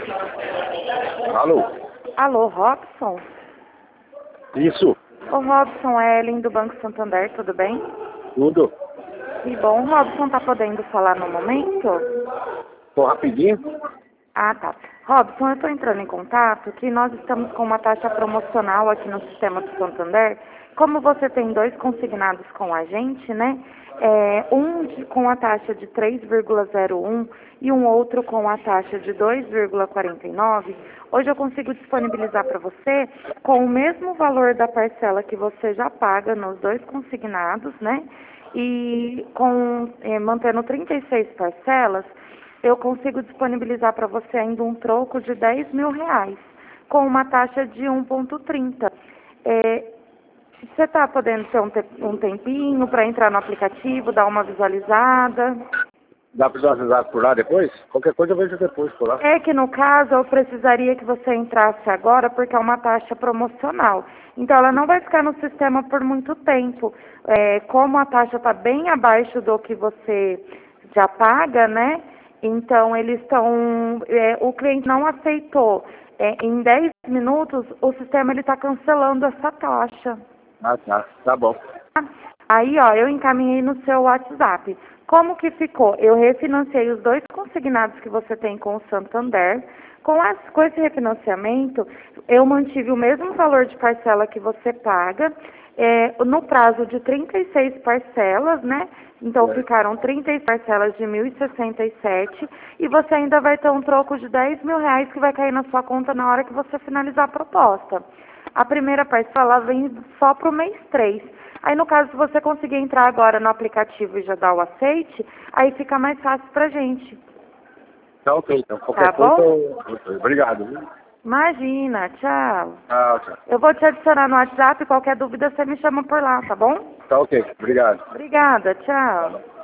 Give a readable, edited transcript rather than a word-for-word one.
Alô? Alô, Robson? Isso, Ô, Robson, é Ellen do Banco Santander, tudo bem? tudo. Que bom. O Robson tá podendo falar no momento? Tô rapidinho. Ah, tá. Robson, eu estou entrando em contato que nós estamos com uma taxa promocional aqui no sistema do Santander. Como você tem dois consignados com a gente, né? Com a taxa de 3,01 e um outro com a taxa de 2,49, hoje eu consigo disponibilizar para você com o mesmo valor da parcela que você já paga nos dois consignados, né? E mantendo 36 parcelas, eu consigo disponibilizar para você ainda um troco de R$ 10.000, com uma taxa de 1,30. Você está podendo ter um tempinho para entrar no aplicativo, dar uma visualizada? Dá pra avisar por lá depois? Qualquer coisa eu vejo depois por lá. É que no caso eu precisaria que você entrasse agora porque é uma taxa promocional. Então ela não vai ficar no sistema por muito tempo. Como a taxa está bem abaixo do que você já paga, né? Então eles estão. O cliente não aceitou. Em 10 minutos o sistema ele está cancelando essa taxa. Ah, tá. Tá bom. Aí, ó, eu encaminhei no seu WhatsApp. Como que ficou? Eu refinanciei os dois consignados que você tem com o Santander. Com esse refinanciamento, eu mantive o mesmo valor de parcela que você paga, no prazo de 36 parcelas, né? Então, ficaram 36 parcelas de 1.067 e você ainda vai ter um troco de R$ 10.000 que vai cair na sua conta na hora que você finalizar a proposta. A primeira parcela vem só para o mês 3. Aí, no caso, se você conseguir entrar agora no aplicativo e já dar o aceite, aí fica mais fácil pra gente. Tá ok, então. Qualquer Tá coisa bom? Obrigado, viu? Imagina, tchau. Ah, tchau. Eu vou te adicionar no WhatsApp, qualquer dúvida você me chama por lá, tá bom? Tá ok, obrigado. Obrigada, tchau.